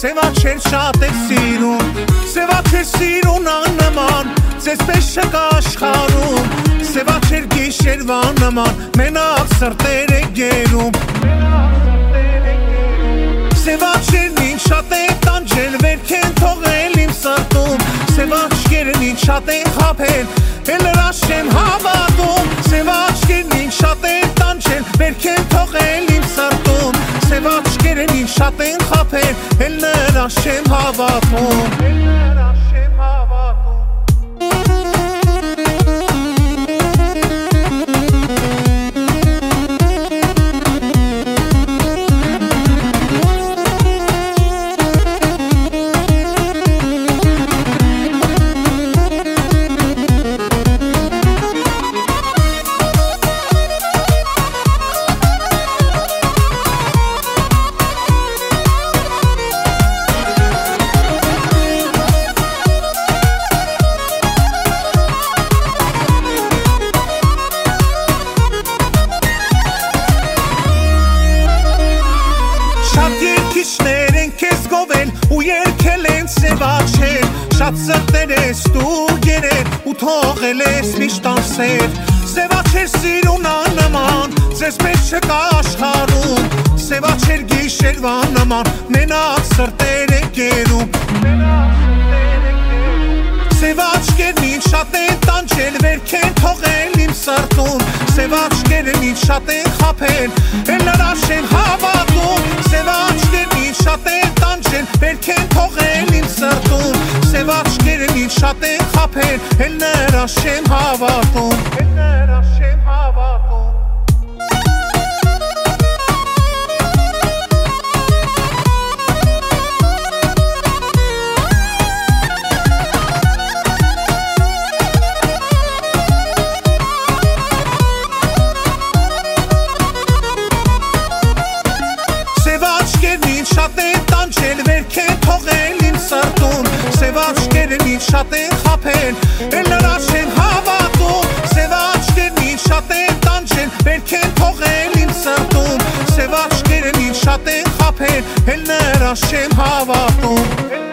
Սևաչեր շատ եք սիրում, սևաչեր սիրուն աննման, ձեզ պես չկա աշխարհում, սևաչեր գիշերվա նման, մենակ սրտեր եք գերում, սևաչերն ինչ շատ են տանջել, վերք են թողել իմ սրտում, սևաչերն ինչ շատ են խաբել, էլ հրաշ չեմ հավատում, սևաչերն ինչ շատ են տանջել, վերք են թողել իմ սրտում, սևաչերն ինչ շատ են խաբել, էլ հրաշ չեմ հավատում, ու երկել են սևաչեր, շատ սրտեր ես դու գերել, ու թողել ես միշտ անսեր, սևաչեր սիրուն աննման, ձեզ պես չկա աշխարհում, սևաչեր գիշերվա նման, մենակ սրտեր եք գերում, սևաչերն ինչ շատ են տանջել, վերք են թողել իմ սրտում, սևաչերն ինչ շատ են խաբել, էլ հրաշ չեմ հավատում, սևաչերն ինչ շատ են տանջել, վերք են թողել իմ սրտում, սևաչերն ինչ շատ են խաբել, էլ հրաշ չեմ հավատում, շատ են տանջել, վերք են թողել իմ սրտում, սևաչերն ինչ շատ են խաբել, էլ հրաշ չեմ հավատում, սևաչերն ինչ շատ են տանջել, վերք են թողել իմ սրտում, սևաչերն ինչ շատ են խաբել, էլ հրաշ չեմ հավատում